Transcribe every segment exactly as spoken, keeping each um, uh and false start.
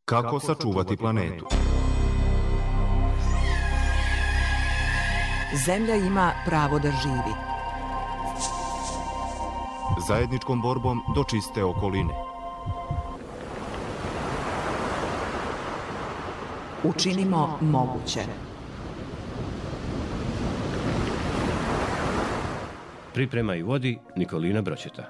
Kako sačuvati planetu? Zemlja ima pravo da živi. Zajedničkom borbom do čiste okoline. Učinimo moguće. Priprema i vodi Nikolina Bročeta.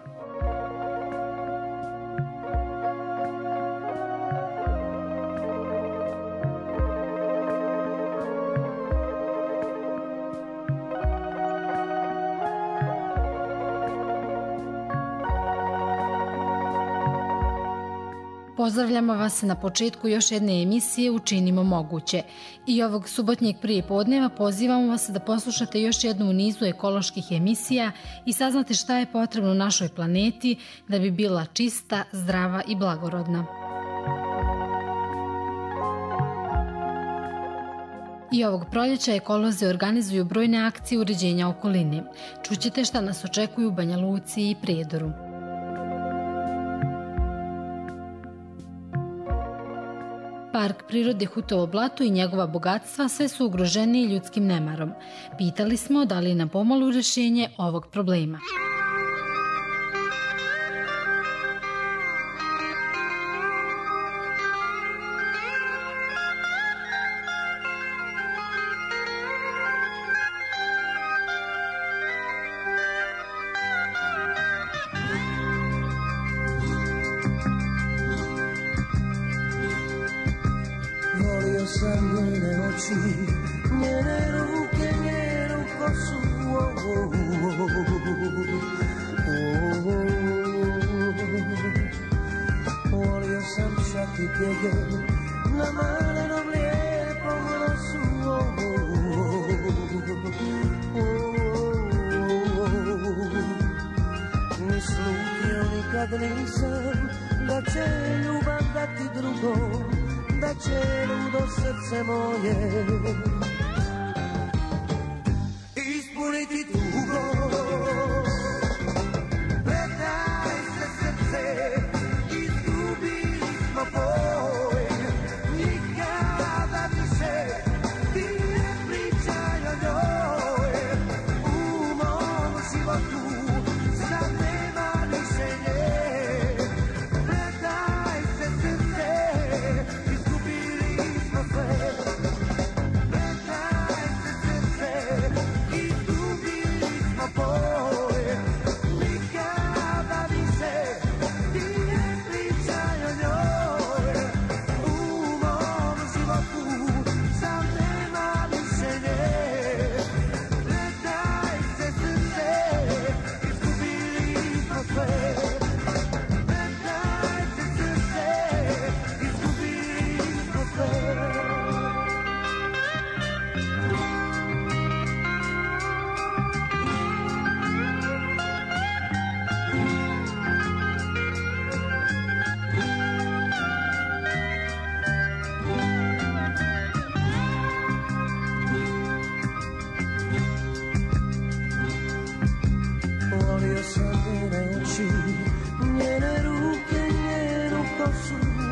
Pozdravljamo vas na početku još jedne emisije Učinimo moguće. I ovog subotnjeg prijepodneva pozivamo vas da poslušate još jednu u nizu ekoloških emisija i saznate šta je potrebno našoj planeti da bi bila čista, zdrava i blagorodna. I ovog proljeća ekolozi organizuju brojne akcije uređenja okoline. Čućete šta nas očekuju u Banja Luci i Prijedoru. Park prirode Hutovo blato i njegova bogatstva sve su ugroženi ljudskim nemarom. Pitali smo da li je na pomolu rješenje ovog problema. Sam njene oči, njene ruke, njenu kosu. Oh, oh, oh, oh, oh. Volio sam čak i tjege na malenom lijepom nosu. Oh, oh, oh, oh. Ni slutio nikad nisam da će ljubav dati drugom, da će ludo srce moje ispuniti tugo. Predaj se srce, izgubili smo boj, nikada više ti ne pričaj o njoj. U mom životu sad nema više nje. Predaj se srce, njene ruke, njenu kosu.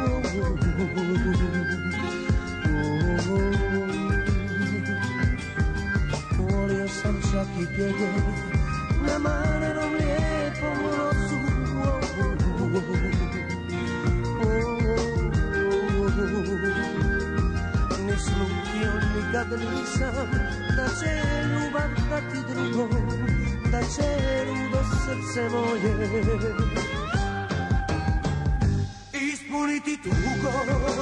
Volio sam čak i tjege na malenom lijepom nosu. Ni slutio nikad nisam da će ljubav dati drugom, da će ludo srce moje ispuniti tugo.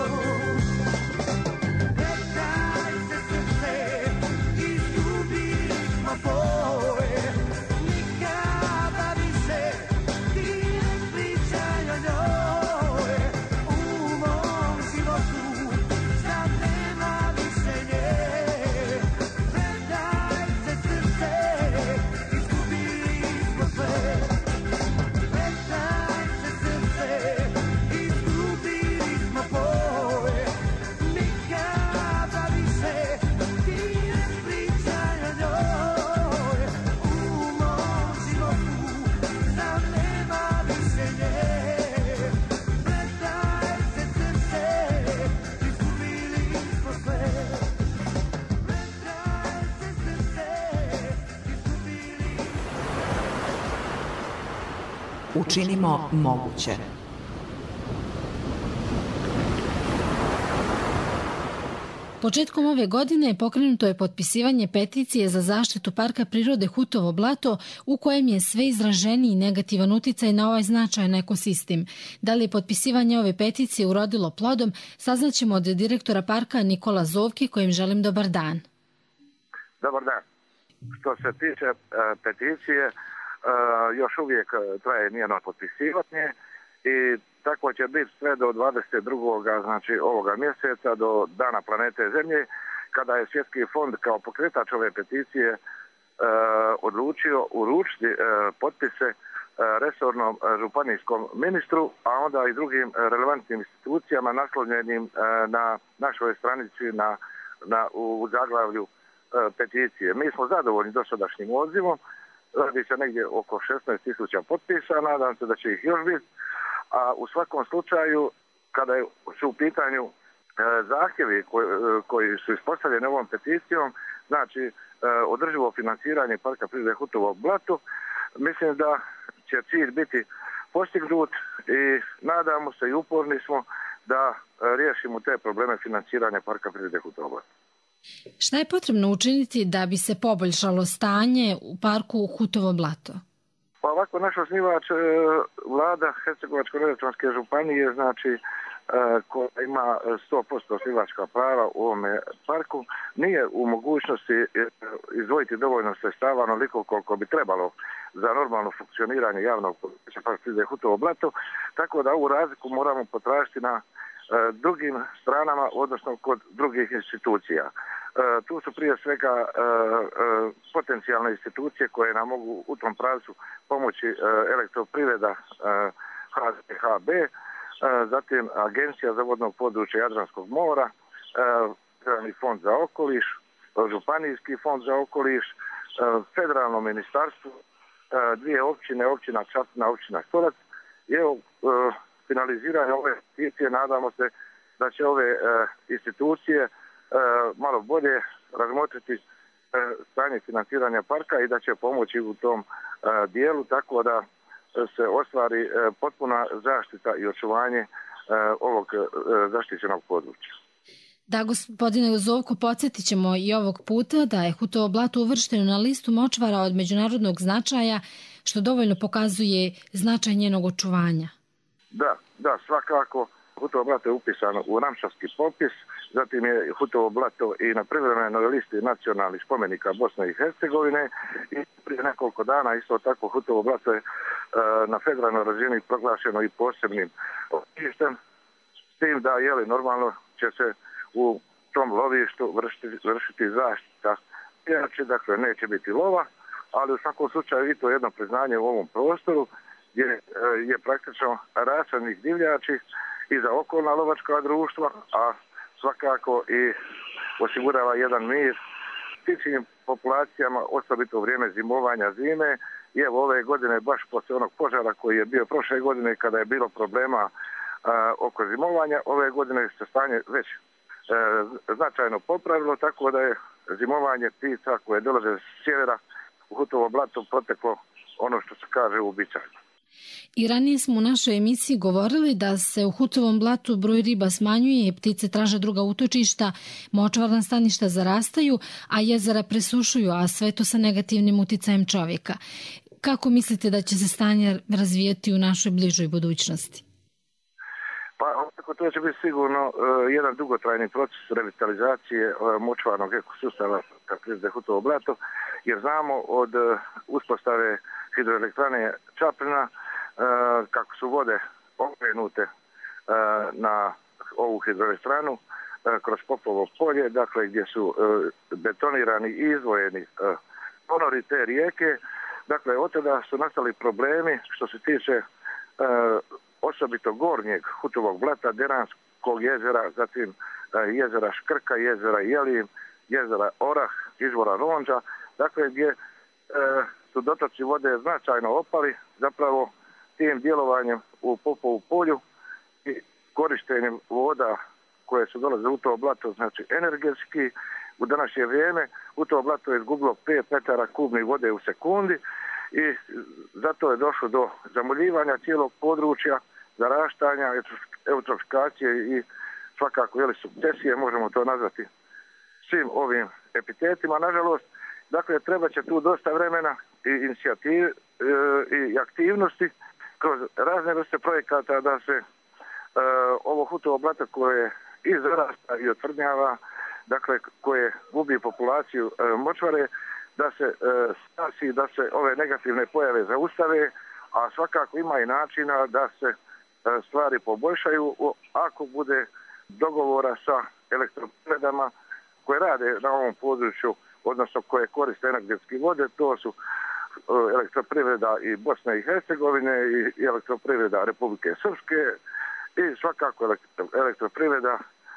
Predaj se srce, izgubili smo boj, nikada više ti ne pričaj o njoj. U mom životu sad nema više nje. Predaj se srce, izgubili smo sve. Predaj se srce, izgubili smo boj. Učinimo moguće. Početkom ove godine pokrenuto je potpisivanje peticije za zaštitu Parka prirode Hutovo blato u kojem je sve izraženiji negativan uticaj na ovaj značajan ekosistem. Da li je potpisivanje ove peticije urodilo plodom, saznaćemo od direktora parka Nikola Zovke, kojem želim dobar dan. Dobar dan. Što se tiče e, peticije, e, još uvijek traje njeno potpisivanje i tako će biti sve do dvadeset drugog znači ovoga mjeseca, do Dana planete Zemlje, kada je Svjetski fond kao pokretač ove peticije e, odlučio uručiti e, potpise e, resornom e, županijskom ministru, a onda i drugim relevantnim institucijama naslonjenim e, na našoj stranici na, na, u zaglavlju e, peticije. Mi smo zadovoljni dosadašnjim odzivom, radi se negdje oko šesnaest tisuća potpisa, nadam se da će ih još biti. A u svakom slučaju, kada su u pitanju e, zahtjevi koji, koji su ispostavljeni ovom peticijom, znači e, održivo financiranje Parka prirode Hutovo blato, mislim da će cilj biti postignut i nadamo se i uporni smo da e, riješimo te probleme financiranja Parka prirode Hutovo blato. Šta je potrebno učiniti da bi se poboljšalo stanje u Parku Hutovo blato? Pa ovako, naš osnivač e, vlada Hercegovačko-neretvanske županije, znači e, koja ima sto posto osnivačka prava u ovome parku, nije u mogućnosti e, izdvojiti dovoljno sredstava onoliko koliko bi trebalo za normalno funkcioniranje javnog područja Parka prirode Hutovo blato, tako da ovu razliku moramo potražiti na e, drugim stranama, odnosno kod drugih institucija. E, tu su prije svega e, e, potencijalne institucije koje nam mogu u tom pravcu pomoći, e, elektroprivreda e, H Z H B, e, zatim Agencija za vodno područje Jadranskog mora, Federalni fond za okoliš, Županijski fond za okoliš, e, Federalno ministarstvo, e, dvije općine, općina Čapina, općina Stolac. I evo, e, finaliziranje ove peticije, nadamo se da će ove e, institucije malo bolje razmotriti stanje financiranja parka i da će pomoći u tom dijelu tako da se ostvari potpuna zaštita i očuvanje ovog zaštićenog područja. Da, gospodine Zovko, podsjetit ćemo i ovog puta da je Hutovo blato uvršteno na listu močvara od međunarodnog značaja, što dovoljno pokazuje značaj njenog očuvanja. Da, da, svakako. Hutovo blato je upisano u Ramšarski popis, zatim je Hutovo blato i na privremenoj listi nacionalnih spomenika Bosne i Hercegovine i prije nekoliko dana isto tako Hutovo blato je e, na federalnoj razini proglašeno i posebnim lovištem, s tim da je li normalno će se u tom lovištu vršiti, vršiti zaštita. Inače, dakle, neće biti lova, ali u svakom slučaju i to jedno priznanje u ovom prostoru gdje e, je praktično rasadnih divljači i za okolna lovačka društva, a svakako i osigurava jedan mir ptičjim populacijama, osobito u vrijeme zimovanja zime. I evo ove godine, baš poslije onog požara koji je bio prošle godine kada je bilo problema a, oko zimovanja, ove godine se stanje već e, značajno popravilo, tako da je zimovanje ptica koje dolaze s sjevera u Hutovo blato proteklo ono što se kaže uobičajeno. I ranije smo u našoj emisiji govorili da se u Hutovom blatu broj riba smanjuje, ptice traže druga utočišta, močvarna staništa zarastaju, a jezera presušuju, a sve to sa negativnim uticajem čovjeka. Kako mislite da će se stanje razvijati u našoj bližoj budućnosti? Pa tako to će biti sigurno uh, jedan dugotrajni proces revitalizacije uh, močvarnog ekosustava Parka prirode Hutovo blato, jer znamo od uh, uspostave hidroelektrane Čapina uh, kako su vode okrenute uh, na ovu hidroelektranu uh, kroz Popovo polje, dakle gdje su uh, betonirani i izdvojeni uh, ponori te rijeke. Dakle, od tada su nastali problemi što se tiče uh, osobito gornjeg Hutovog blata, Deranskog jezera, zatim uh, jezera Škrka, jezera Jelin, jezera Orah, izvora Ronđa, dakle gdje uh, su dotoci vode značajno opali, zapravo tim djelovanjem u Popovu polju i korištenjem voda koje su dolaze u to blato, znači energetski, u današnje vrijeme u to blato je izgubilo pet metara kubnih vode u sekundi i zato je došlo do zamuljivanja cijelog područja, zaraštanja, eutrofikacije i svakako jeli, sukcesije, možemo to nazvati svim ovim epitetima. Nažalost, dakle, treba će tu dosta vremena i inicijative e, i aktivnosti kroz razne vrste projekata da se e, ovo hutovo blato koje i zarasta i otvrdnjava, dakle, koje gubi populaciju e, močvare, da se e, stasi, da se ove negativne pojave zaustave, a svakako ima i načina da se e, stvari poboljšaju ako bude dogovora sa elektroprivredama koje rade na ovom području, odnosno koje koriste energetske vode. To su elektroprivreda i Bosne i Hercegovine i elektroprivreda Republike Srpske i svakako elektroprivreda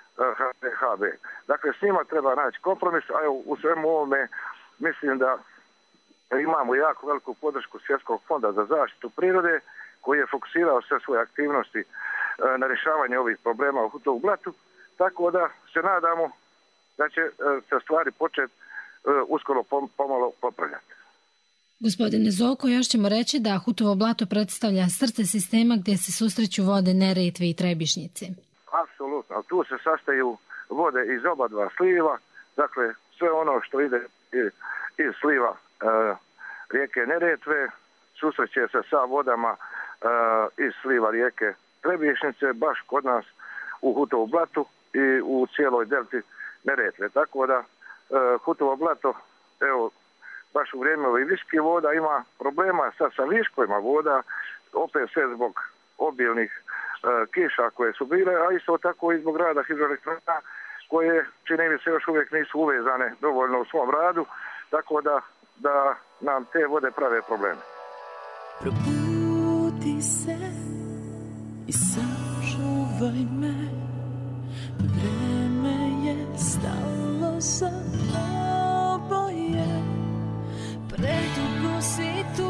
H B. Dakle, s njima treba naći kompromis, a evo, u svemu ovome mislim da imamo jako veliku podršku Svjetskog fonda za zaštitu prirode koji je fokusirao sve svoje aktivnosti na rješavanje ovih problema u hutovu blatu, tako da se nadamo da će se stvari početi uskoro pomalo popravljati. Gospodine Zoko, još ćemo reći da hutovo blato predstavlja srce sistema gdje se susreću vode Neretve i Trebišnjice. Apsolutno, tu se sastaju vode iz oba dva sliva, dakle sve ono što ide iz sliva e, rijeke Neretve susreće se sa vodama e, iz sliva rijeke Trebišnjice, baš kod nas u hutovu blatu i u cijeloj delti Neretve. Tako da e, hutovo blato, evo, baš u vrijeme ovih viških voda ima problema sad sa viškovima voda, opet sve zbog obilnih e, kiša koje su bile, a isto tako i zbog rada hidroelektrana koje, čini mi se, još uvijek nisu uvezane dovoljno u svom radu, tako da, da nam te vode prave probleme. Probudi se i sačuvaj me, vreme je stalo za oboje, predugo si tu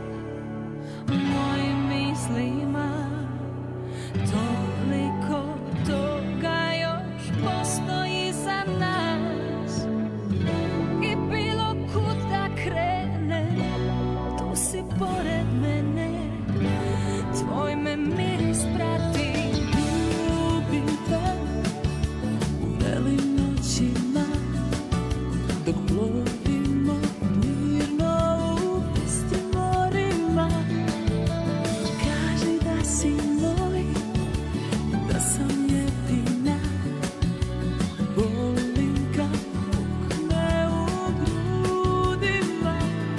mojim mislima, toliko toga još postoji za nas i bilo kud da krene, tu si pored mene, tvoj me miris prati. Ljubim te u velim noćima dok plovimo mirno u istim morima. Kaži da si moj, da sam jedina, volim kad pukne u grudima.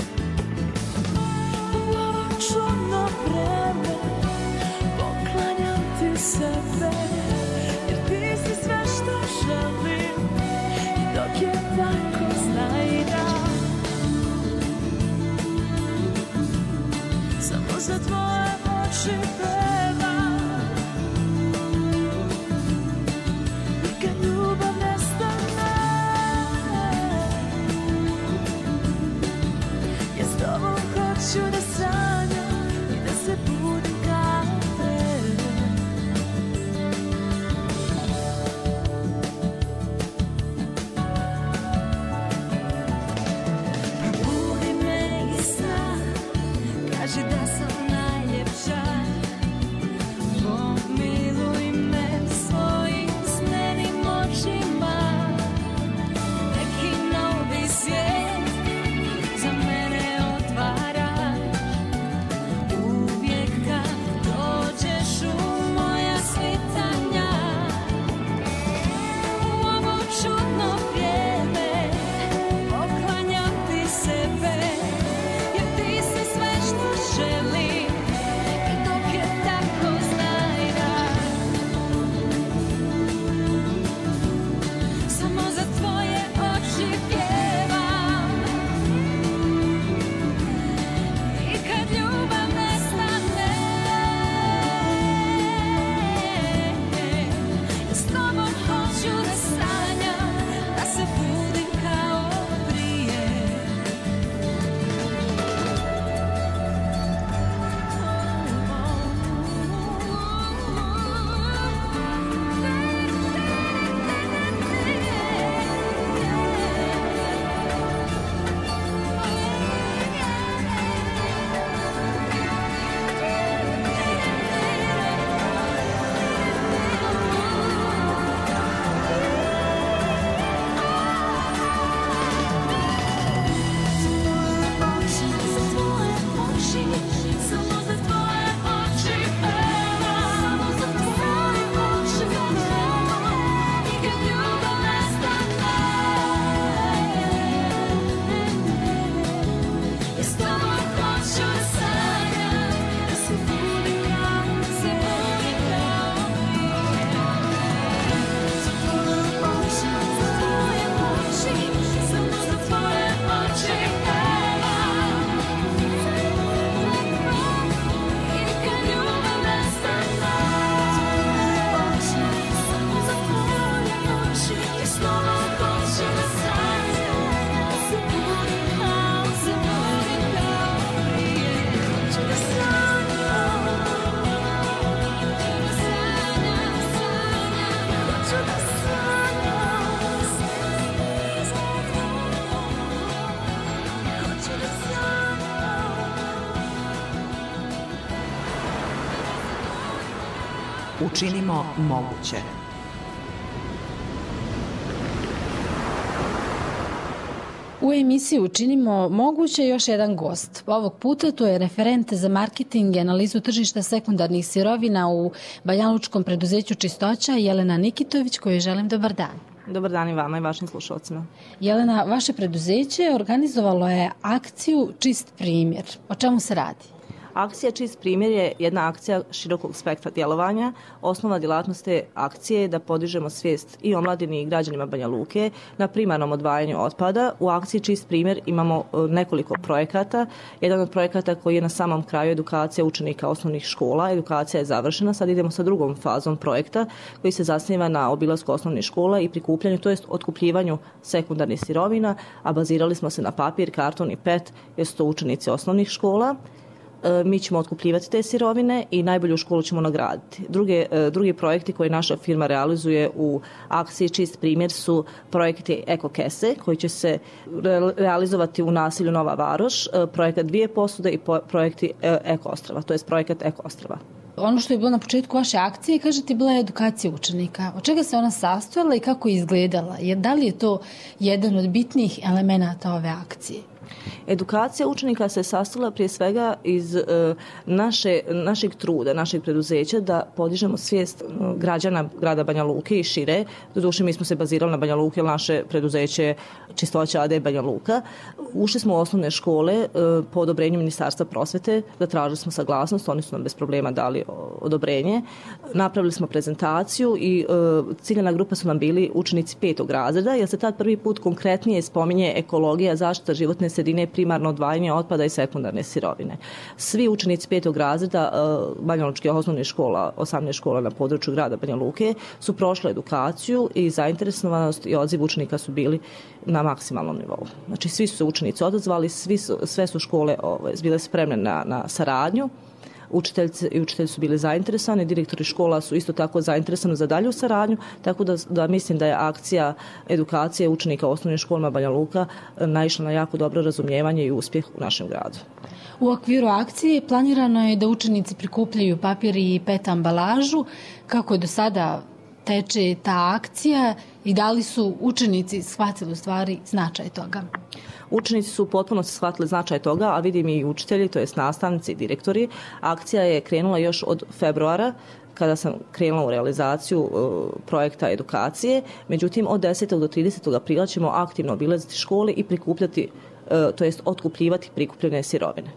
U ovo čudno vreme poklanjam ti sebe, jer ti si sve što želim i dok je tako znaj da samo za tvoje oči pevam i kad ljubav nestane, ja s tobom hoću da sanjam i da se budim kao te. Učinimo moguće. U emisiji Učinimo moguće još jedan gost. Ovog puta to je referent za marketing i analizu tržišta sekundarnih sirovina u banjalučkom preduzeću Čistoća Jelena Nikitović, kojoj želim dobar dan. Dobar dan i vama i vašim slušalcima. Jelena, vaše preduzeće organizovalo je akciju Čist primjer. O čemu se radi? Akcija Čist primjer je jedna akcija širokog spektra djelovanja. Osnovna djelatnost te akcije je da podižemo svijest i omladini i građanima Banja Luke na primarnom odvajanju otpada. U akciji Čist primjer imamo nekoliko projekata. Jedan od projekata koji je na samom kraju edukacija učenika osnovnih škola. Edukacija je završena, sad idemo sa drugom fazom projekta koji se zasniva na obilasku osnovnih škola i prikupljanju, to jest otkupljivanju sekundarnih sirovina, a bazirali smo se na papir, karton i pet, jer su to učenici osnovnih škola. Mi ćemo otkupljivati te sirovine i najbolju školu ćemo nagraditi. Druge, drugi projekti koje naša firma realizuje u akciji Čist primjer su projekti Eko Kese koji će se realizovati u naselju Nova Varoš, projekat Dvije posude i projekti Eko Ostrava, to je projekat Eko Ostrava. Ono što je bilo na početku vaše akcije, kažete, bila je edukacija učenika. Od čega se ona sastojala i kako je izgledala? Da li je to jedan od bitnijih elemenata ove akcije? Edukacija učenika se sastojala prije svega iz e, naše, našeg truda, našeg preduzeća da podižemo svijest građana grada Banja Luke i šire. Doduše mi smo se bazirali na Banja Luke, jer naše preduzeće Čistoća A D Banja Luka. Ušli smo u osnovne škole e, po odobrenju Ministarstva prosvete, da tražili smo saglasnost, oni su nam bez problema dali odobrenje. Napravili smo prezentaciju i e, ciljena grupa su nam bili učenici petog razreda, jer se tad prvi put konkretnije spominje ekologija, zaštita životne sredine, primarno odvajanje otpada i sekundarne sirovine. Svi učenici petog razreda banjalučkih osnovnih škola, osamnaest škola na području grada Banja Luke su prošle edukaciju i zainteresovanost i odziv učenika su bili na maksimalnom nivou. Znači svi su se učenici odazvali, svi su, sve su škole ove, bile spremne na, na saradnju. Učiteljice i učitelji su bili zainteresovani, direktori škola su isto tako zainteresovani za dalju saradnju, tako da, da mislim da je akcija edukacije učenika u osnovnim školama Banja Luka naišla na jako dobro razumijevanje i uspjeh u našem gradu. U okviru akcije planirano je da učenici prikupljaju papir i pet ambalažu. Kako je do sada teče ta akcija i da li su učenici shvatili u stvari značaj toga? Učenici su potpuno shvatili značaj toga, a vidim i učitelji, to jest nastavnici i direktori. Akcija je krenula još od februara, kada sam krenula u realizaciju uh, projekta edukacije. Međutim, od desetog do tridesetog aprila ćemo aktivno obilaziti škole i prikupljati, uh, to jest otkupljivati prikupljene sirovine.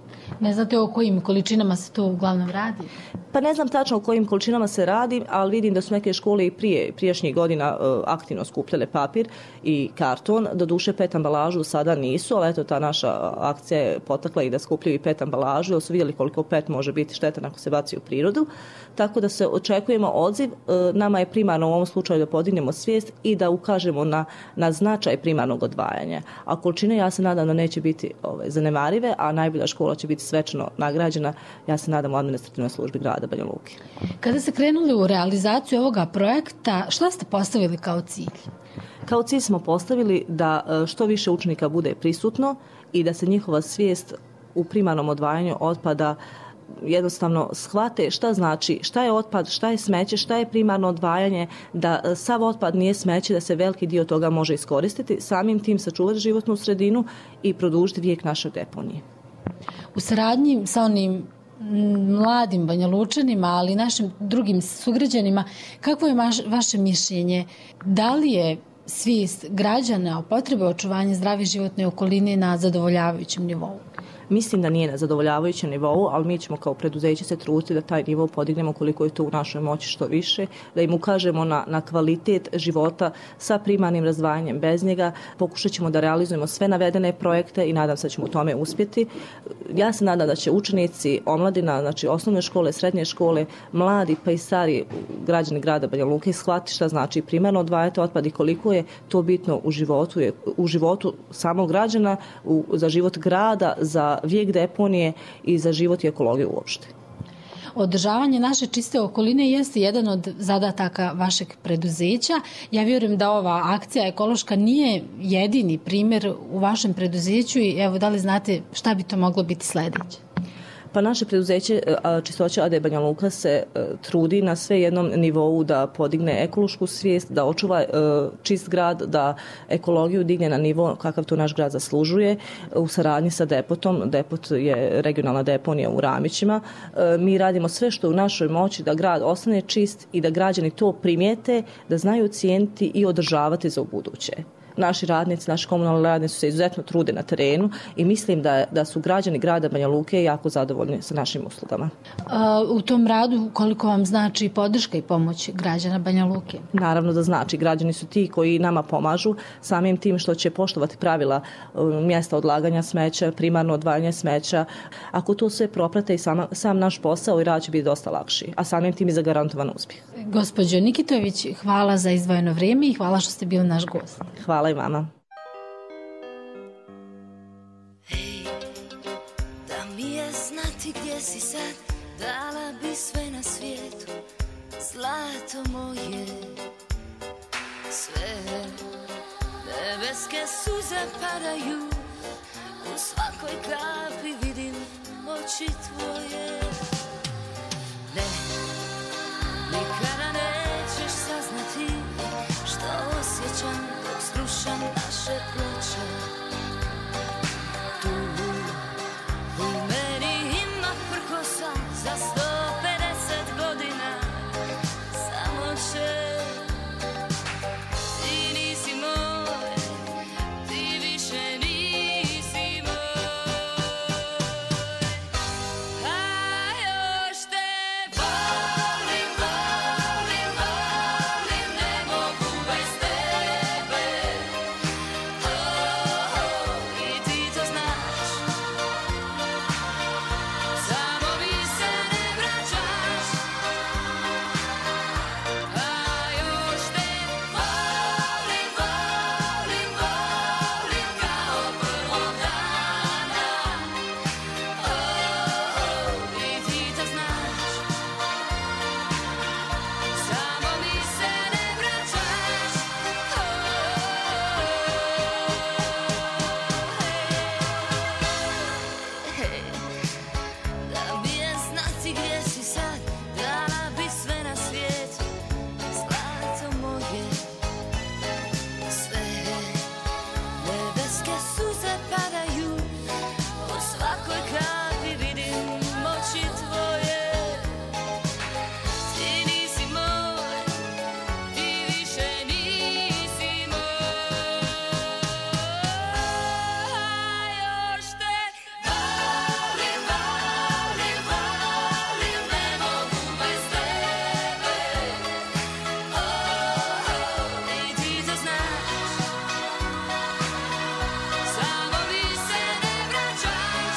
Ne znate o kojim količinama se to uglavnom radi? Pa ne znam tačno o kojim količinama se radi, ali vidim da su neke škole i prije prijašnjih godina uh, aktivno skupljale papir i karton. Doduše pet ambalažu sada nisu, ali eto ta naša akcija je potakla i da skupljaju i pet ambalažu, jer su vidjeli koliko pet može biti štetan ako se baci u prirodu. Tako da se očekujemo odziv. Uh, nama je primarno u ovom slučaju da podignemo svijest i da ukažemo na, na značaj primarnog odvajanja. A količine ja se nadam da neće biti ove, zanemarive, a najbolja škola će biti svečano nagrađena, ja se nadam, u administrativnoj službi grada Banja Luke. Kada ste krenuli u realizaciju ovoga projekta, šta ste postavili kao cilj? Kao cilj smo postavili da što više učenika bude prisutno i da se njihova svijest u primarnom odvajanju otpada jednostavno shvate šta znači, šta je otpad, šta je smeće, šta je primarno odvajanje, da sav otpad nije smeće, da se veliki dio toga može iskoristiti, samim tim sačuvati životnu sredinu i produžiti vijek naše deponije. U saradnji sa onim mladim Banjalučanima, ali i našim drugim sugrađanima, kakvo je vaše mišljenje? Da li je svijest građana o potrebi očuvanja zdrave životne okoline na zadovoljavajućem nivou? Mislim da nije na zadovoljavajućem nivou, ali mi ćemo kao preduzeće se truditi da taj nivo podignemo koliko je to u našoj moći što više, da im ukažemo na, na kvalitet života sa primarnim razdvajanjem bez njega. Pokušat ćemo da realizujemo sve navedene projekte i nadam se da ćemo u tome uspjeti. Ja se nadam da će učenici, omladina, znači osnovne škole, srednje škole, mladi pa i stari građani grada Banja Luke shvatiti šta znači primarno odvajati otpad i koliko je to bitno u životu, u životu samog građana, u, za život grada, za vijek deponije i za život i ekologiju uopšte. Održavanje naše čiste okoline jeste jedan od zadataka vašeg preduzeća. Ja vjerujem da ova akcija ekološka nije jedini primjer u vašem preduzeću i evo da li znate šta bi to moglo biti sljedeće? Pa naše preduzeće Čistoća A D Banja Luka se trudi na sve jednom nivou da podigne ekološku svijest, da očuva čist grad, da ekologiju digne na nivo kakav to naš grad zaslužuje u saradnji sa depotom. Depot je regionalna deponija u Ramićima. Mi radimo sve što je u našoj moći da grad ostane čist i da građani to primijete, da znaju cijeniti i održavati za ubuduće. Naši radnici, naši komunalni radnici se izuzetno trude na terenu i mislim da, da su građani grada Banja Luke jako zadovoljni sa našim uslugama. A, u tom radu koliko vam znači podrška i pomoć građana Banja Luke? Naravno da znači. Građani su ti koji nama pomažu samim tim što će poštovati pravila mjesta odlaganja smeća, primarno odvajanje smeća. Ako to sve proprate i sama, sam naš posao i rad će biti dosta lakši, a samim tim i zagarantovan uspjeh. Gospođo Nikitović, hvala za izdvojeno vrijeme i hvala što ste bili naš gost. Hvala i vama. Hej, da mi je znati gdje si sad, dala bi sve na svijetu, zlato moje. Sve nebeske suze padaju, u svakoj kapi vidim oči tvoje. Ne, nikada nećeš saznati što osjećam dok slušam naše ploče. Tu u meni ima prkosa za sto pedeset godina, samo će. Ti nisi moj, ti više nisi moj, a još te volim, volim, volim, ne mogu bez tebe. Oh, oh, i ti to znaš, samo mi se ne vraćaš, a još te volim, volim, volim kao prvog dana. Oh, oh, i ti to znaš, samo mi se ne vraćaš. Hej, da mi je znati gdje si sad, dala bi sve na svijetu, zlato moje. Sve nebeske suze padaju, u svakoj kapi vidim oči tvoje. Ti nisi moj, ti više nisi moj, a još te volim, volim, volim, ne mogu bez tebe. Oh, oh, i ti to znaš, samo mi se ne vraćaš,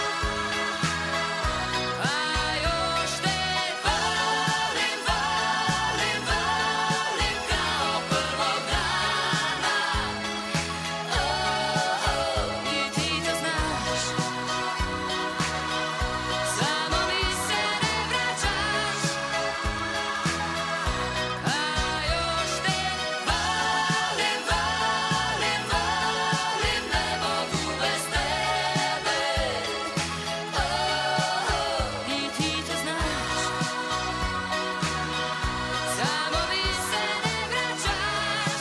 a još te volim, volim, volim kao prvog dana. Oh, oh, i ti to znaš, samo mi se ne vraćaš, a još te volim, volim, volim, ne mogu bez tebe. Oh, oh, i ti to znaš, samo mi se ne vraćaš,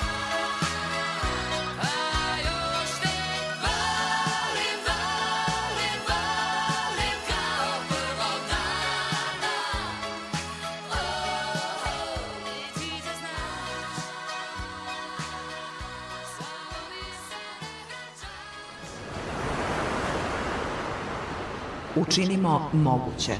a još te volim, volim, volim kao prvog dana. Oh, oh, i ti to znaš, samo mi se ne vraćaš. Učinimo moguće.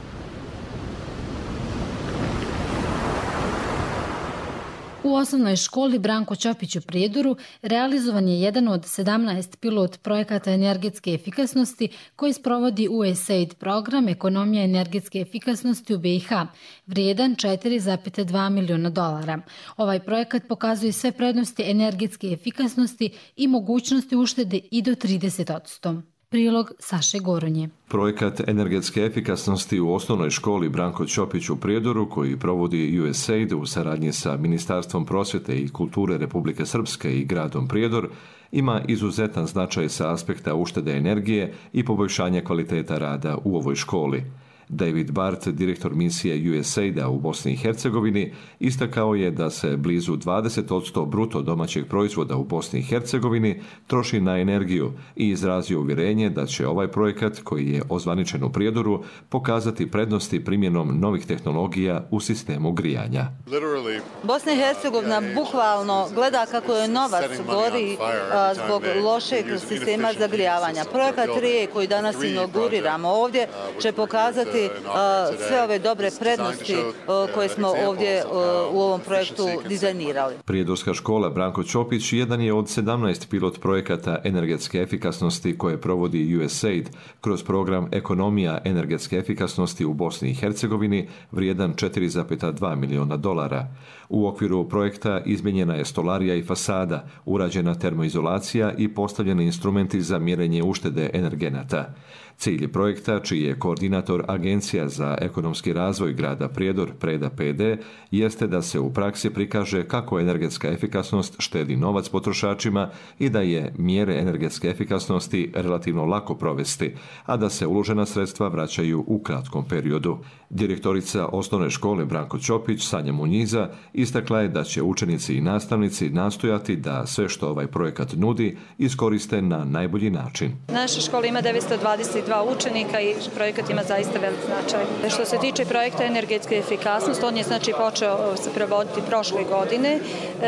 U osnovnoj školi Branko Ćopić u Prijedoru realizovan je jedan od sedamnaest pilot projekata energetske efikasnosti koji sprovodi U S A I D program Ekonomija energetske efikasnosti u B i H, vrijedan četiri zarez dva miliona dolara. Ovaj projekat pokazuje sve prednosti energetske efikasnosti i mogućnosti uštede i do trideset posto. Prilog Saše Goronje. Projekat energetske efikasnosti u osnovnoj školi Branko Ćopić u Prijedoru, koji provodi U S A I D u saradnji sa Ministarstvom prosvjete i kulture Republike Srpske i gradom Prijedor, ima izuzetan značaj sa aspekta uštede energije i poboljšanja kvaliteta rada u ovoj školi. David Bart, direktor misije U S A I D-a u Bosni i Hercegovini, istakao je da se blizu dvadeset posto bruto domaćeg proizvoda u Bosni i Hercegovini troši na energiju i izrazio uvjerenje da će ovaj projekat, koji je ozvaničen u Prijedoru, pokazati prednosti primjenom novih tehnologija u sistemu grijanja. Bosna i Hercegovina bukvalno gleda kako je novac gori a, zbog lošeg sistema zagrijavanja. Projekat Rije koji danas inauguriramo ovdje će pokazati sve ove dobre prednosti koje smo ovdje u ovom projektu dizajnirali. Prijedorska škola Branko Ćopić jedan je od sedamnaest pilot projekata energetske efikasnosti koje provodi U S A I D kroz program Ekonomija energetske efikasnosti u Bosni i Hercegovini vrijedan četiri zarez dva miliona dolara. U okviru projekta izmijenjena je stolarija i fasada, urađena termoizolacija i postavljeni instrumenti za mjerenje uštede energenata. Cilj projekta, čiji je koordinator Agencija za ekonomski razvoj grada Prijedor, Preda P D, jeste da se u praksi prikaže kako energetska efikasnost štedi novac potrošačima i da je mjere energetske efikasnosti relativno lako provesti, a da se uložena sredstva vraćaju u kratkom periodu. Direktorica osnovne škole Branko Ćopić, Sanja Munjiza, istakla je da će učenici i nastavnici nastojati da sve što ovaj projekat nudi iskoriste na najbolji način. Naša škola ima devetsto dvadeset dva učenika i projekat ima zaista velik značaj. Što se tiče projekta energetske efikasnosti, on je znači počeo se provoditi prošle godine. E,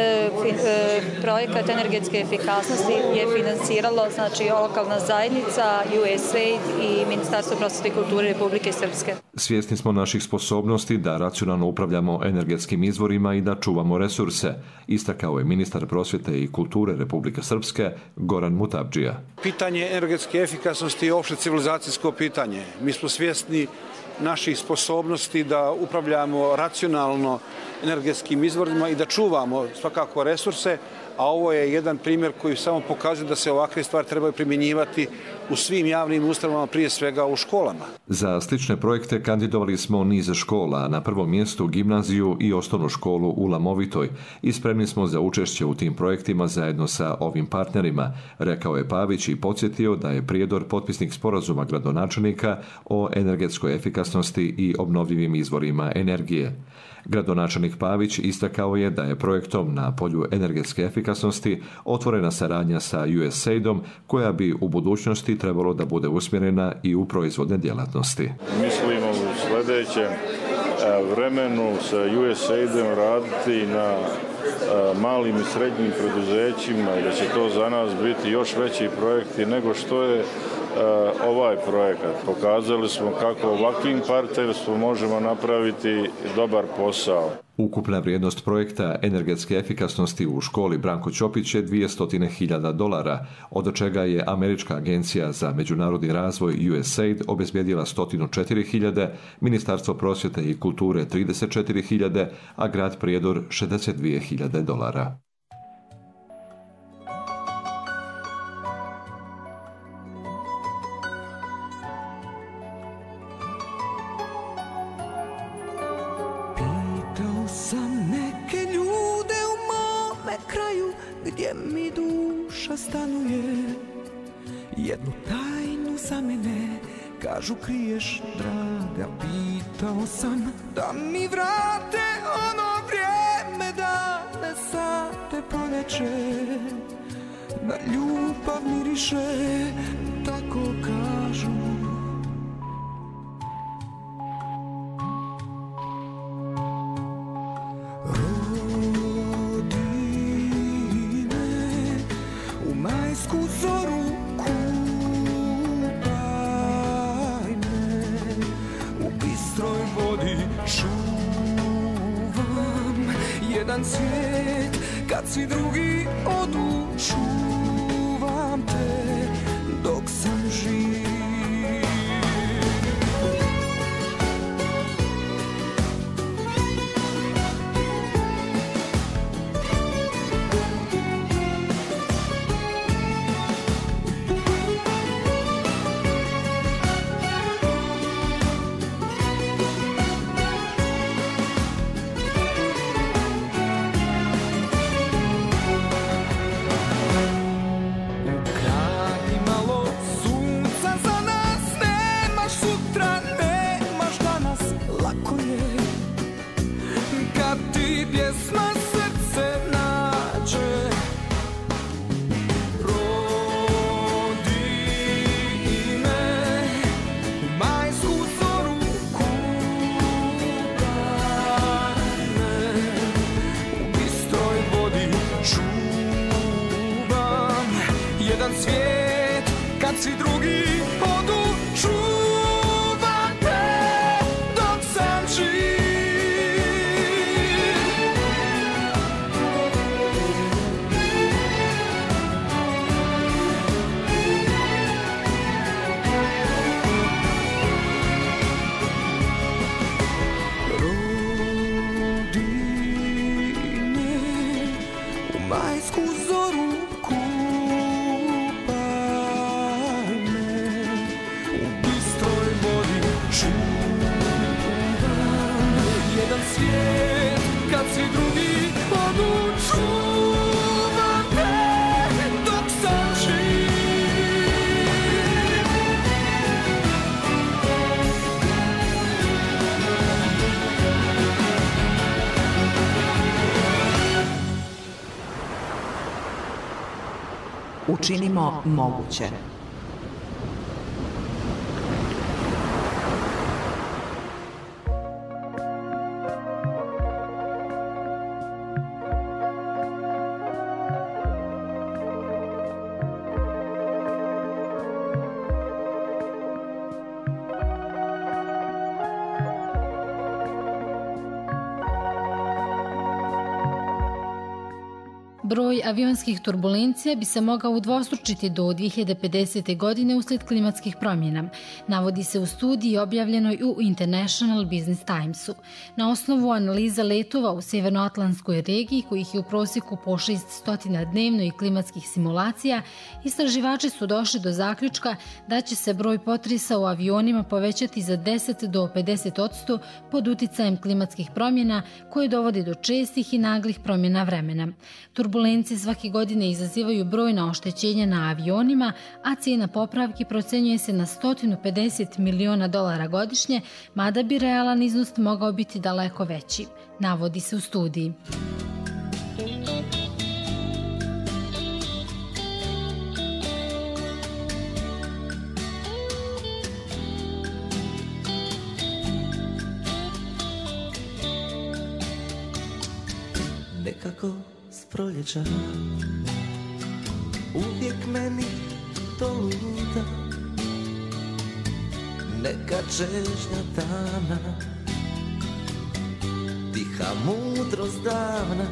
e, projekat energetske efikasnosti je finansiralo znači lokalna zajednica, U S A I D i Ministarstvo prosvjete i kulture Republike Srpske. Svjesni smo naših sposobnosti da racionalno upravljamo energetskim izvorima i da čuvamo resurse, istakao je ministar prosvjete i kulture Republike Srpske Goran Mutabdžija. Pitanje energetske efikasnosti je opšte civilizacijsko pitanje. Mi smo svjesni naših sposobnosti da upravljamo racionalno energetskim izvorima i da čuvamo svakako resurse, a ovo je jedan primjer koji samo pokazuje da se ovakve stvari trebaju primjenjivati u svim javnim ustanovama, prije svega u školama. Za slične projekte kandidovali smo niz škola, na prvom mjestu gimnaziju i osnovnu školu u Lamovitoj i spremni smo za učešće u tim projektima zajedno sa ovim partnerima, rekao je Pavić i podsjetio da je Prijedor potpisnik sporazuma gradonačelnika o energetskoj efikasnosti i obnovljivim izvorima energije. Gradonačelnik Pavić istakao je da je projektom na polju energetske efikasnosti otvorena saradnja sa U S A I D-om koja bi u budućnosti trebalo da bude usmjerena i u proizvodne djelatnosti. Mislimo u sljedećem vremenu sa U S A I D-om raditi na malim i srednjim preduzećima i da će to za nas biti još veći projekti nego što je ovaj projekat. Pokazali smo kako ovakvim partnerstvom možemo napraviti dobar posao. Ukupna vrijednost projekta energetske efikasnosti u školi Branko Ćopić je dvjesto hiljada dolara, od čega je Američka agencija za međunarodni razvoj U S A I D obezbijedila sto četiri hiljade, Ministarstvo prosvjete i kulture trideset četiri hiljade, a grad Prijedor šezdeset dvije hiljade dolara. Gdje mi duša stanuje, jednu tajnu za mene, kažu kriješ draga. Pitao sam da mi vrate ono vrijeme, dane sate poneče, na ljubav miriše, tako kažu. Majsku zoru kupaj me, u bistroj vodi čuvam jedan svijet, kad svi drugi odu, čuvam te dok sam živ. Učinimo moguće. Broj avionskih turbulencija bi se mogao udvostručiti do dvije hiljade pedesete. godine usled klimatskih promjena, navodi se u studiji objavljenoj u International Business Timesu. Na osnovu analiza letova u Severnoatlantskoj regiji, kojih je u prosjeku po šesnaest dnevno i klimatskih simulacija, istraživači su došli do zaključka da će se broj potresa u avionima povećati za deset do pedeset odsto pod uticajem klimatskih promjena koje dovodi do čestih i naglih promjena vremena. Turbulencije svake godine izazivaju brojna oštećenja na avionima, a cijena popravki procenjuje se na sto pedeset miliona dolara godišnje, mada bi realan iznos mogao biti daleko veći, navodi se u studiji. Nekako s proljeća uvijek meni to luta, neka čežnja dana, tiha mudrost davna.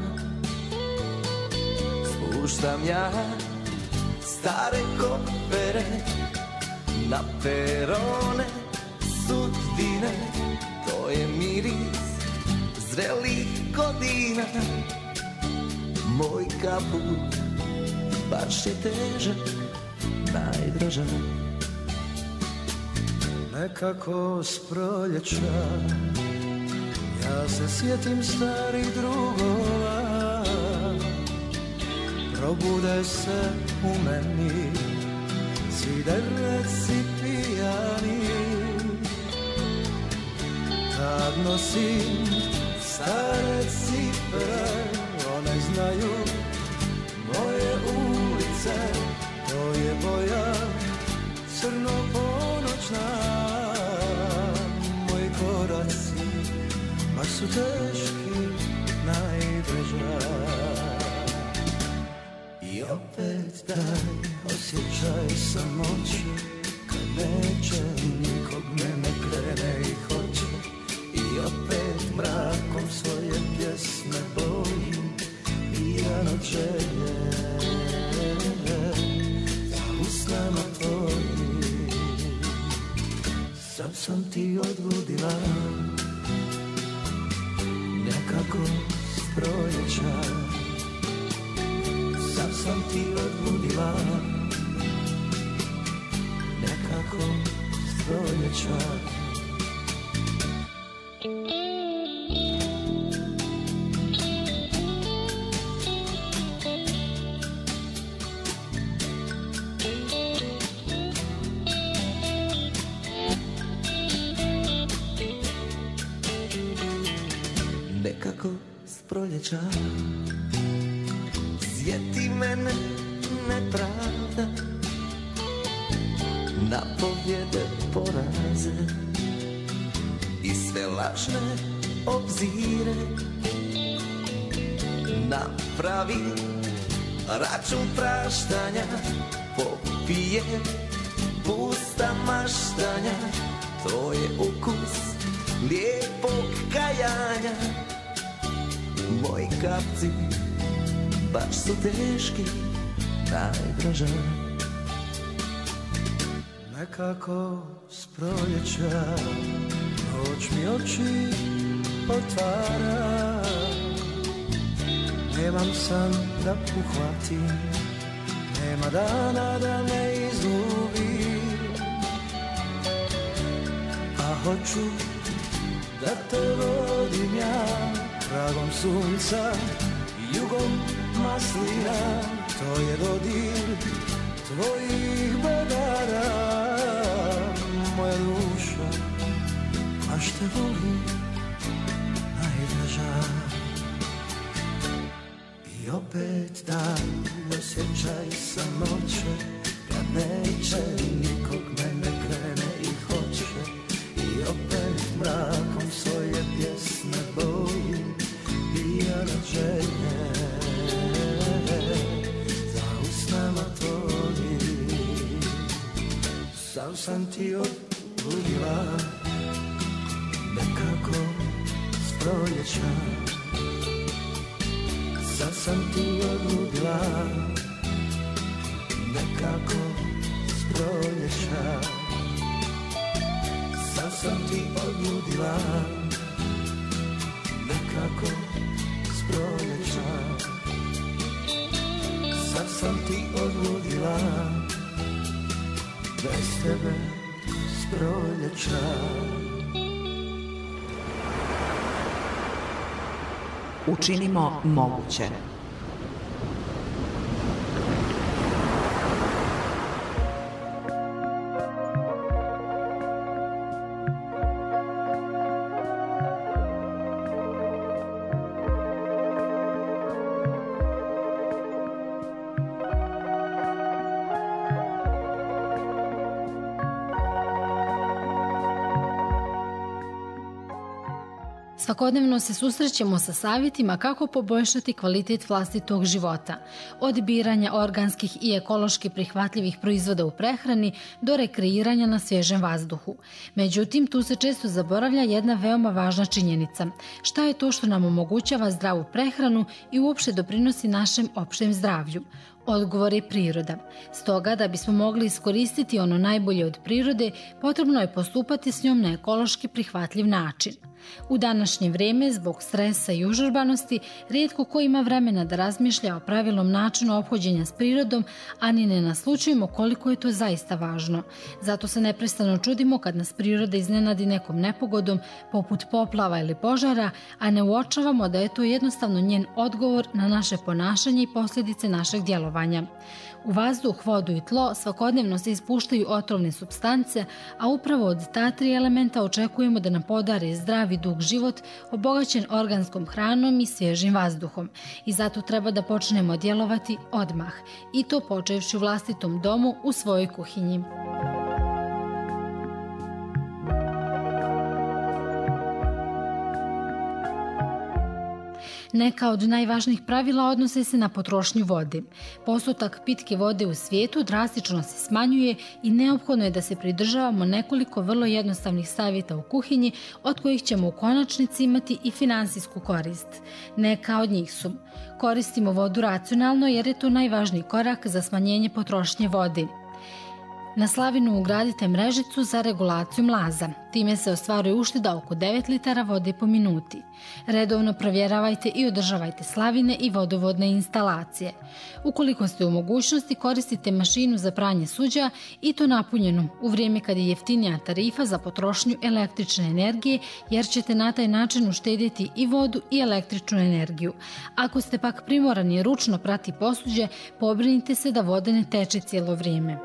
Spuštam ja stare kopere na perone sudbine, to je miris zrelih godina. Moj kaput baš je težak, najdraža. Nekako s proljeća ja se sjetim starih drugova, probude se u meni cidereci pijani. Tad nosim stare cipere, one znaju moje ulice, to je boja crno-ponoćna. Moji koraci baš su teški, najdraža. I opet taj osjećaj samoće, kad neće nikog mene krene i hoće. I opet mrakom svoje pjesme bojim, pijan od želje za usnama tvojim. Sad sam ti odludila, nekako s proljeća. Sad sam ti odludila, nekako s proljeća. Nekako s proljeća sjeti mene nepravda, na pobjede poraze i sve lažne obzire. Napravi račun praštanja, popije pusta maštanja, to je ukus lijepog kajanja. Moji kapci baš su teški, najdraža. Nekako s proljeća noć mi oči otvara, nemam san da uhvatim, nema dana da me izgubim, a hoću da te vodim ja tragom sunca, jugom maslina, to je dodir tvojih bedara. Moja duša baš te voli, najdraža. I opet dan osjećaj samoće, kad neće nikog mene krene i hoće, i opet mrakom svoje pjesme boji pijano želje za usnama tvoji. Sam sam ti odbudila nekako s proljeća, sad sam ti odludila nekako s proljeća, sad sam ti odludila nekako s proljeća, sad sam ti odludila bez tebe s proljeća. Učinimo moguće. Svakodnevno se susrećemo sa savjetima kako poboljšati kvalitet vlastitog života, od biranja organskih i ekološki prihvatljivih proizvoda u prehrani do rekreiranja na svježem vazduhu. Međutim, tu se često zaboravlja jedna veoma važna činjenica. Šta je to što nam omogućava zdravu prehranu i uopšte doprinosi našem opštem zdravlju? Odgovor je priroda. Stoga, da bismo mogli iskoristiti ono najbolje od prirode, potrebno je postupati s njom na ekološki prihvatljiv način. U današnje vrijeme, zbog stresa i užurbanosti, rijetko ko ima vremena da razmišlja o pravilnom načinu ophođenja s prirodom, a ni ne naslučujemo koliko je to zaista važno. Zato se neprestano čudimo kad nas priroda iznenadi nekom nepogodom, poput poplava ili požara, a ne uočavamo da je to jednostavno njen odgovor na naše ponašanje i posljedice našeg djelovanja. U vazduh, vodu i tlo svakodnevno se ispuštaju otrovne supstance, a upravo od ta tri elementa očekujemo da nam podare zdrav i dug život, obogaćen organskom hranom i svježim vazduhom. I zato treba da počnemo djelovati odmah, i to počevši u vlastitom domu, u svojoj kuhinji. Neka od najvažnijih pravila odnose se na potrošnju vode. Postotak pitke vode u svijetu drastično se smanjuje i neophodno je da se pridržavamo nekoliko vrlo jednostavnih savjeta u kuhinji, od kojih ćemo u konačnici imati i finansijsku korist. Neka od njih su: koristimo vodu racionalno jer je to najvažniji korak za smanjenje potrošnje vode. Na slavinu ugradite mrežicu za regulaciju mlaza. Time se ostvaruje ušteda oko devet litara vode po minuti. Redovno provjeravajte i održavajte slavine i vodovodne instalacije. Ukoliko ste u mogućnosti, koristite mašinu za pranje suđa, i to napunjenu u vrijeme kad je jeftinija tarifa za potrošnju električne energije, jer ćete na taj način uštedjeti i vodu i električnu energiju. Ako ste pak primorani ručno prati posuđe, pobrinite se da voda ne teče cijelo vrijeme.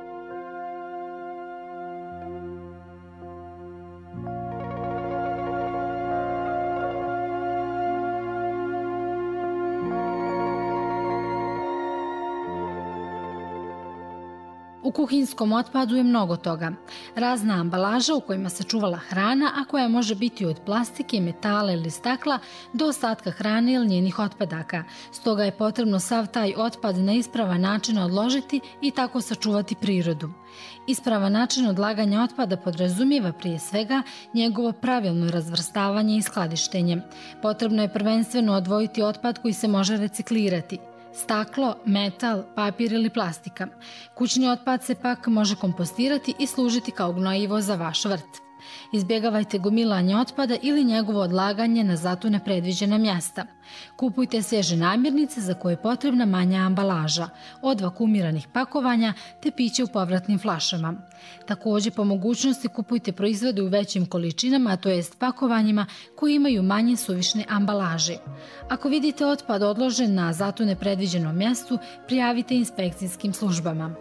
U kuhinskom otpadu je mnogo toga. Razna ambalaža u kojima se čuvala hrana, a koja može biti od plastike, metala ili stakla do ostatka hrane ili njenih otpadaka. Stoga je potrebno sav taj otpad na ispravan način odložiti i tako sačuvati prirodu. Ispravan način odlaganja otpada podrazumijeva prije svega njegovo pravilno razvrstavanje i skladištenje. Potrebno je prvenstveno odvojiti otpad koji se može reciklirati. Staklo, metal, papir ili plastika. Kućni otpad se pak može kompostirati i služiti kao gnojivo za vaš vrt. Izbjegavajte gomilanje otpada ili njegovo odlaganje na za to nepredviđena mjesta. Kupujte svježe namirnice za koje je potrebna manja ambalaža, od vakumiranih pakovanja te piće u povratnim flašama. Također, po mogućnosti kupujte proizvode u većim količinama, to jest pakovanjima koji imaju manje suvišne ambalaže. Ako vidite otpad odložen na za to nepredviđenom mjestu, prijavite inspekcijskim službama.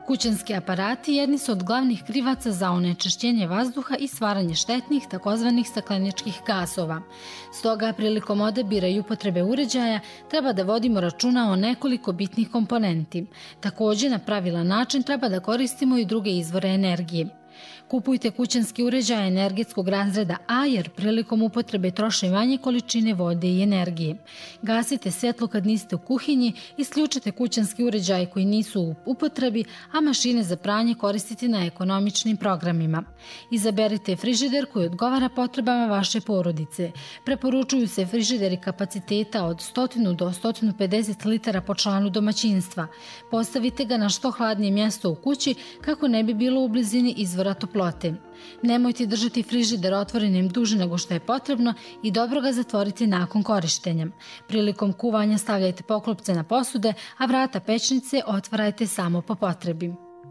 Kućanski aparati jedni su od glavnih krivaca za onečišćenje vazduha i stvaranje štetnih takozvanih stakleničkih gasova. Stoga, prilikom odabira i upotrebe uređaja treba da vodimo računa o nekoliko bitnih komponenti. Također, na pravilan način treba da koristimo i druge izvore energije. Kupujte kućanski uređaj energetskog razreda A jer prilikom upotrebe troše manje količine vode i energije. Gasite svetlo kad niste u kuhinji, isključite kućanski uređaj koji nisu u upotrebi, a mašine za pranje koristite na ekonomičnim programima. Izaberite frižider koji odgovara potrebama vaše porodice. Preporučuju se frižideri kapaciteta od sto do sto pedeset litara po članu domaćinstva. Postavite ga na što hladnije mjesto u kući kako ne bi bilo u blizini izvora toplote. Nemojte držati frižider otvorenim duže nego što je potrebno i dobro ga zatvorite nakon korištenja. Prilikom kuvanja stavljajte poklopce na posude, a vrata pećnice otvarajte samo po potrebi.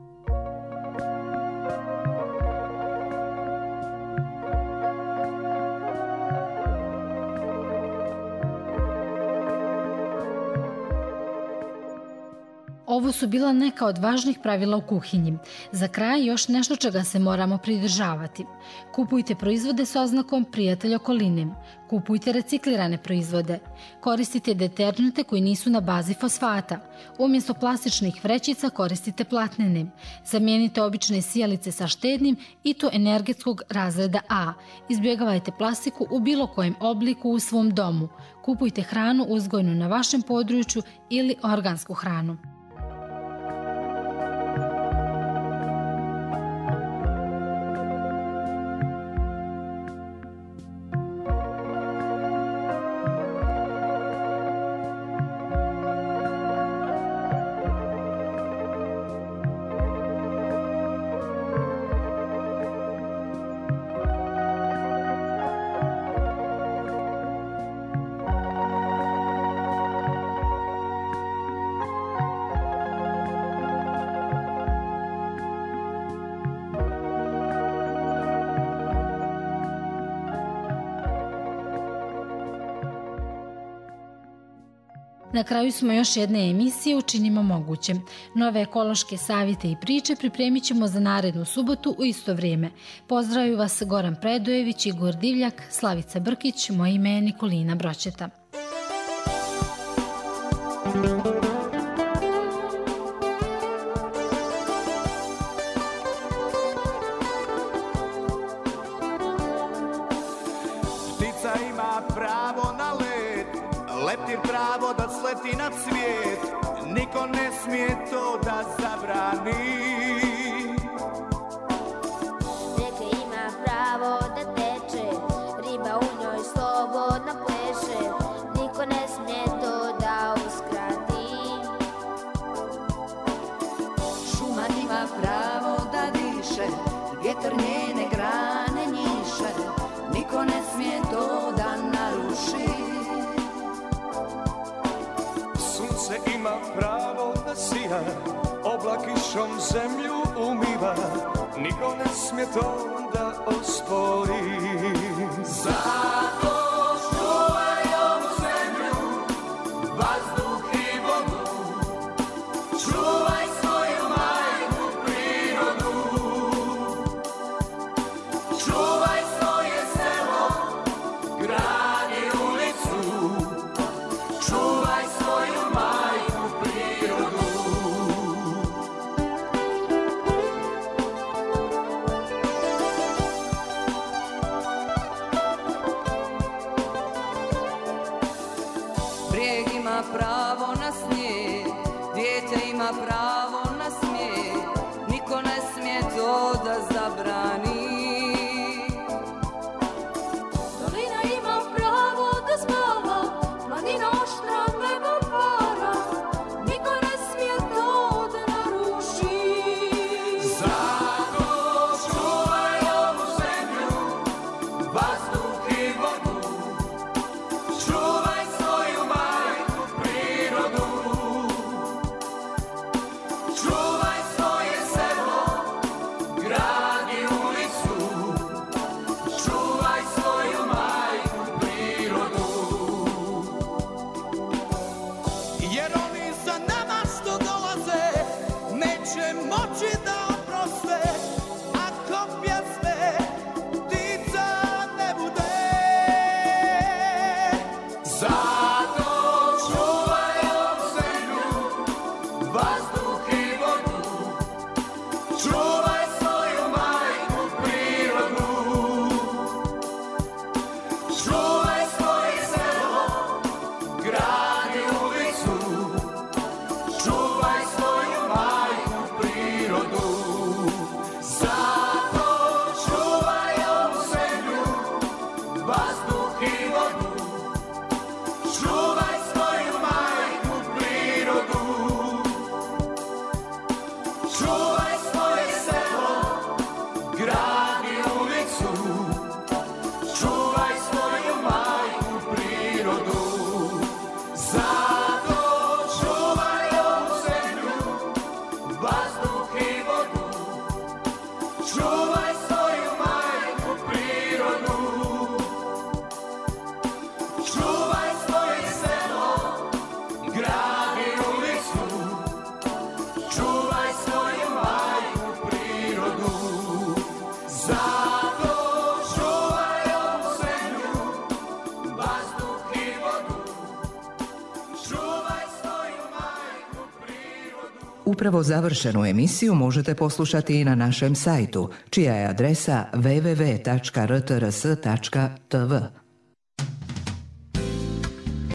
Ovo su bila neka od važnih pravila u kuhinji. Za kraj još nešto čega se moramo pridržavati. Kupujte proizvode s oznakom prijatelj okoline. Kupujte reciklirane proizvode. Koristite deterđente koji nisu na bazi fosfata. Umjesto plastičnih vrećica koristite platnene. Zamijenite obične sijalice sa štednim i to energetskog razreda A. Izbjegavajte plastiku u bilo kojem obliku u svom domu. Kupujte hranu uzgojenu na vašem području ili organsku hranu. Na kraju smo još jedne emisije Učinimo moguće. Nove ekološke savjete i priče pripremit ćemo za narednu subotu u isto vrijeme. Pozdravljaju vas Goran Predojević, Igor Divljak, Slavica Brkić, moje ime je Nikolina Bročeta. Ptica ima pravo na let, leptir pravo da sleti nad svijet, niko ne smije to da zabrani. Reka ima pravo da teče, riba u njoj slobodno pleše, niko ne smije to da uskrati. Šuma ima pravo da diše, vjetar njene grane njiše, niko ne smije to da naruši. Sunce ima pravo da sija, oblak kišom zemlju umiva, niko ne smije to da ospori. Zato čuvaj ovu zemlju, vazduh i vodu, čuvaj svoju majku prirodu, čuvaj svoje selo, grad i ulicu, čuvaj svoju majku prirodu. Brijeg ima pravo na snijeg, dijete ima pravo na smijeh, niko ne smije to da zabrani. Dolina ima pravo da spava, planina oštra nebo para, niko ne smije to da naruši. Zato čuvaj ovu zemlju, vazduh i vodu, čuvaj svoju majku prirodu, čuvaj svoje selo, grad i ulicu, ulicu, čuvaj svoju majku prirodu. Zato čuvaj ovu zemlju, vazduh i vodu, čuvaj svoju majku prirodu. Čuvaj svoje selo, grad i ulicu, čuvaj svoju majku prirodu. Zato čuvaj ovu zemlju, vazduh i vodu, čuvaj svoju majku prirodu. Upravo završenu emisiju možete poslušati i na našem sajtu, čija je adresa w w w tačka r t r s tačka t v.